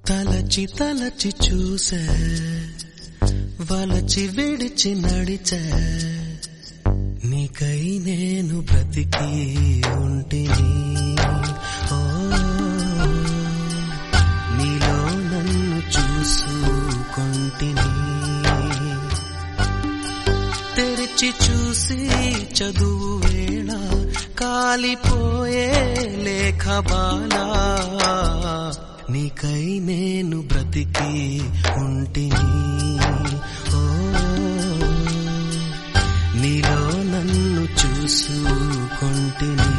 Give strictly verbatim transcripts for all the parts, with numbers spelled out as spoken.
తలచి తలచి చూసే వలచి విడిచి నడిచే నీకై నేను బ్రతికి ఉంటిని. ఓ నీలో నన్ను చూసుకొంటిని. తెరిచి చూసి చదువు వేళ కాలిపోయే లేఖ బాలా నీకై నేను బ్రతికి ఉంటిని. ఓ నీలో నన్ను చూసుకొంటిని.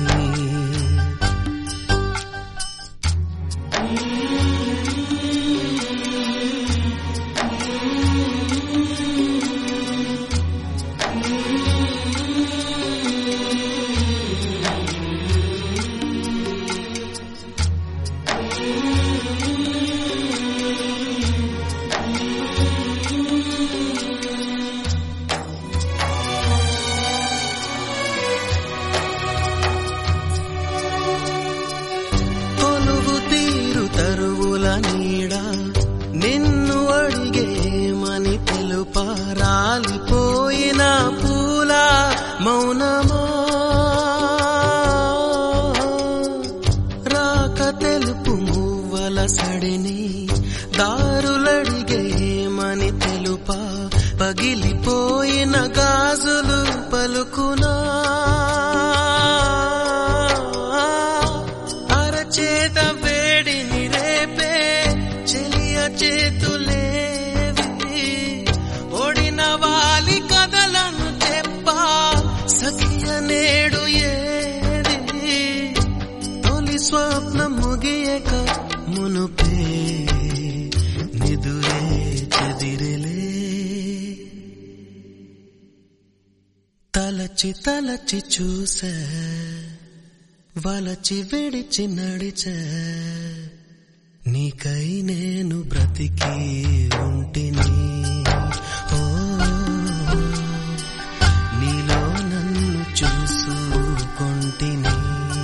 నీడా నిన్ను అడిగేమని తెలుప రాలిపోయిన పూల మౌనమా రాక తెలుపు మువ్వల సడిని దారులడిగేమని తెలుప పగిలిపోయిన గాజులు పలుకునా అరచేత వేడిని రేపే చెలియ చేతులేవి ఓడిన వాలి కథలను చెప్పా సఖియ నేడు ఏది తొలి స్వప్నం ముగియక మునుపే నిదురే చెదిరెలే. తలచి తలచి చూసే వలచి విడిచి నడిచే నీకై నేను బ్రతికి ఉంటిని. ఓ నీలో నన్ను చూసుకొంటిని.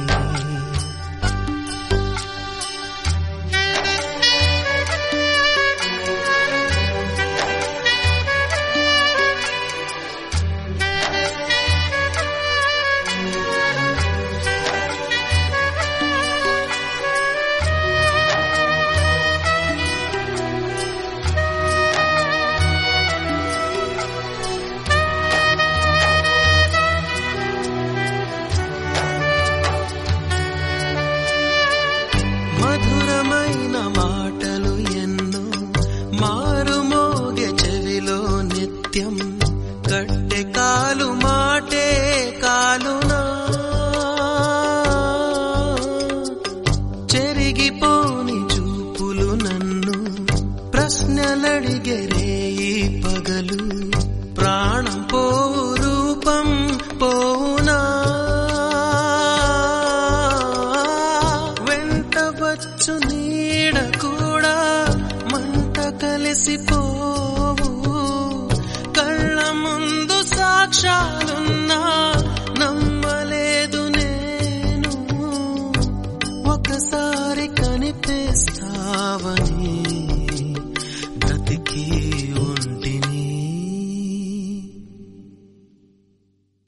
మధురమైన మాటలు ఎన్నో మారుమోగే చెవిలో నిత్యం కట్టె కాలు మాటే కాలునా చెరిగిపోని చూపులు నన్ను ప్రశ్నలడిగెరే ఈ పగలు ప్రాణం పోవు రూపం పోవునా వచ్చు నీడ కూడా మంట కలిసిపోవు కళ్ళ ముందు సాక్ష్యాలు